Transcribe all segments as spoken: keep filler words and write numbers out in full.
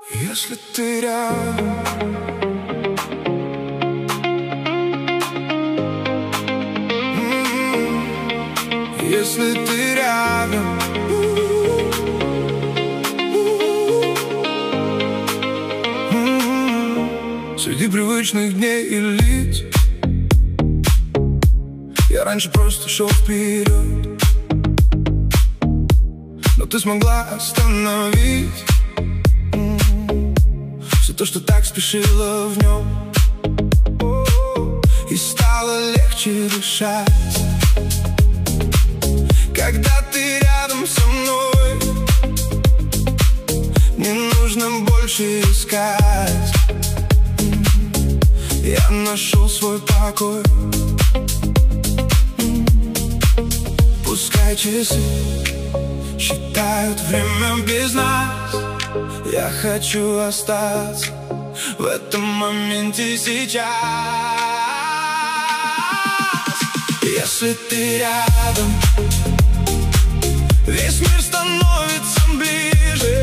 Если ты рядом, если ты рядом, среди привычных дней и лиц я раньше просто шел вперед, но ты смогла остановить все то, что так спешило в нем, и стало легче дышать. Когда ты рядом со мной, не нужно больше искать. Я нашел свой покой. Пускай часы считают время без нас, я хочу остаться в этом моменте сейчас. Если ты рядом, весь мир становится ближе.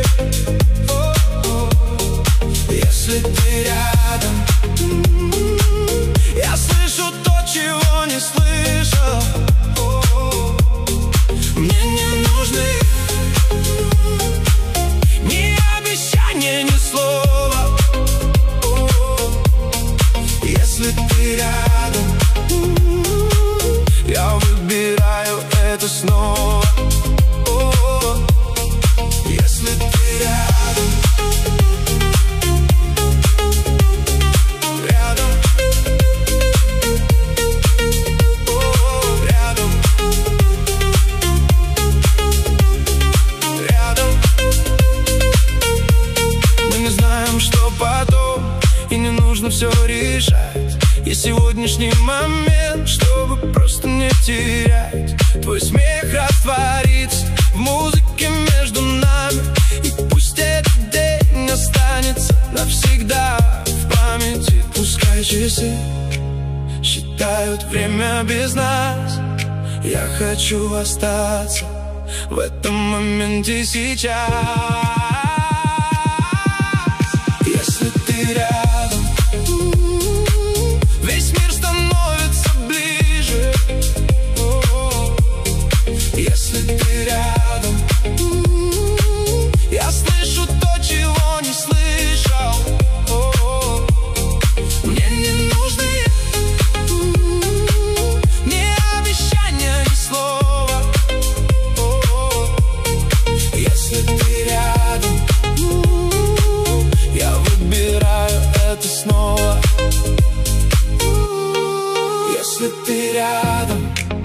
Если ты рядом, я слышу то, чего не слышал. Мне не нужны ни обещания, ни слова. Если ты рядом, я выбираю это снова. Если ты рядом, рядом, о, рядом, рядом. Мы не знаем, что потом, и не нужно все решать. И сегодняшний момент, чтобы просто не терять. Твой смех растворится в музыке между нами, и пусть этот день останется навсегда в памяти. Пускай часы считают время без нас, я хочу остаться в этом моменте сейчас. Если ты рядом, весь мир становится ближе. Если ты рядом, я слышу то, чего не слышал. Мне не нужны ни обещания, ни слова. Если ты рядом, я выбираю это снова. Если ты рядом,